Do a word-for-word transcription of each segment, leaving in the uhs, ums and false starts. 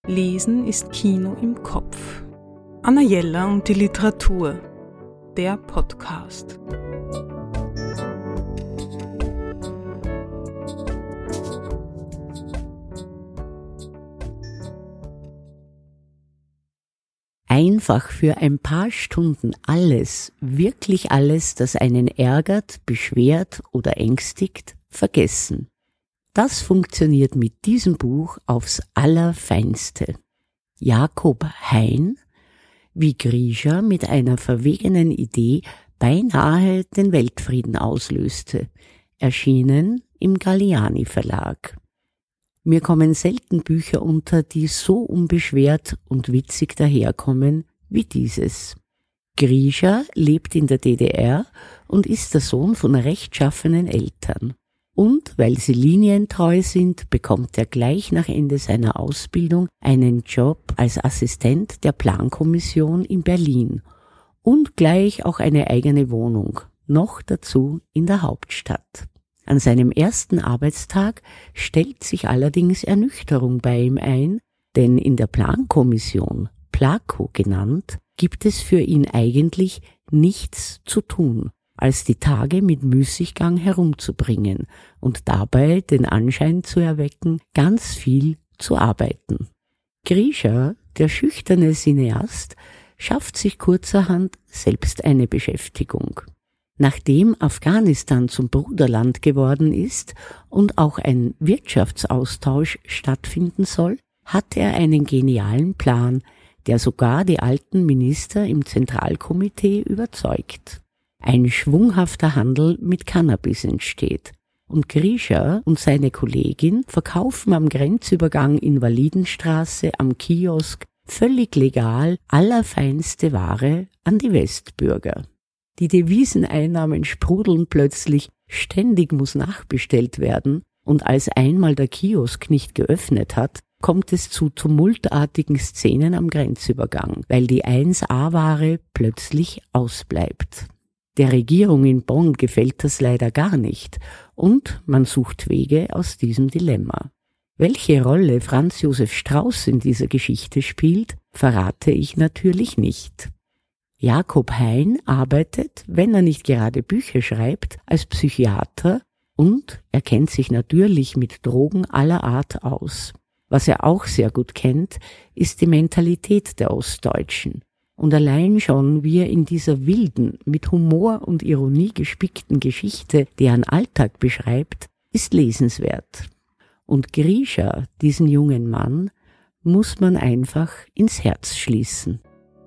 Lesen ist Kino im Kopf. Anna Jeller und die Literatur. Der Podcast. Einfach für ein paar Stunden alles, wirklich alles, das einen ärgert, beschwert oder ängstigt, vergessen. Das funktioniert mit diesem Buch aufs Allerfeinste. Jakob Hein, wie Grisha mit einer verwegenen Idee beinahe den Weltfrieden auslöste, erschienen im Galliani Verlag. Mir kommen selten Bücher unter, die so unbeschwert und witzig daherkommen wie dieses. Grisha lebt in der D D R und ist der Sohn von rechtschaffenen Eltern. Und weil sie linientreu sind, bekommt er gleich nach Ende seiner Ausbildung einen Job als Assistent der Plankommission in Berlin und gleich auch eine eigene Wohnung, noch dazu in der Hauptstadt. An seinem ersten Arbeitstag stellt sich allerdings Ernüchterung bei ihm ein, denn in der Plankommission, Plako genannt, gibt es für ihn eigentlich nichts zu tun, als die Tage mit Müßiggang herumzubringen und dabei den Anschein zu erwecken, ganz viel zu arbeiten. Grisha, der schüchterne Cineast, schafft sich kurzerhand selbst eine Beschäftigung. Nachdem Afghanistan zum Bruderland geworden ist und auch ein Wirtschaftsaustausch stattfinden soll, hat er einen genialen Plan, der sogar die alten Minister im Zentralkomitee überzeugt. Ein schwunghafter Handel mit Cannabis entsteht und Grisha und seine Kollegin verkaufen am Grenzübergang Invalidenstraße am Kiosk völlig legal allerfeinste Ware an die Westbürger. Die Deviseneinnahmen sprudeln plötzlich, ständig muss nachbestellt werden und als einmal der Kiosk nicht geöffnet hat, kommt es zu tumultartigen Szenen am Grenzübergang, weil die eins A-Ware plötzlich ausbleibt. Der Regierung in Bonn gefällt das leider gar nicht und man sucht Wege aus diesem Dilemma. Welche Rolle Franz Josef Strauß in dieser Geschichte spielt, verrate ich natürlich nicht. Jakob Hein arbeitet, wenn er nicht gerade Bücher schreibt, als Psychiater und er kennt sich natürlich mit Drogen aller Art aus. Was er auch sehr gut kennt, ist die Mentalität der Ostdeutschen. Und allein schon, wie er in dieser wilden, mit Humor und Ironie gespickten Geschichte deren Alltag beschreibt, ist lesenswert. Und Grisha, diesen jungen Mann, muss man einfach ins Herz schließen.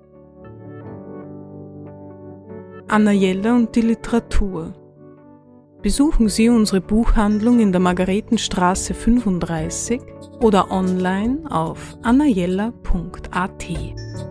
Anna Jeller und die Literatur. Besuchen Sie unsere Buchhandlung in der Margaretenstraße fünfunddreißig oder online auf annajeller punkt at.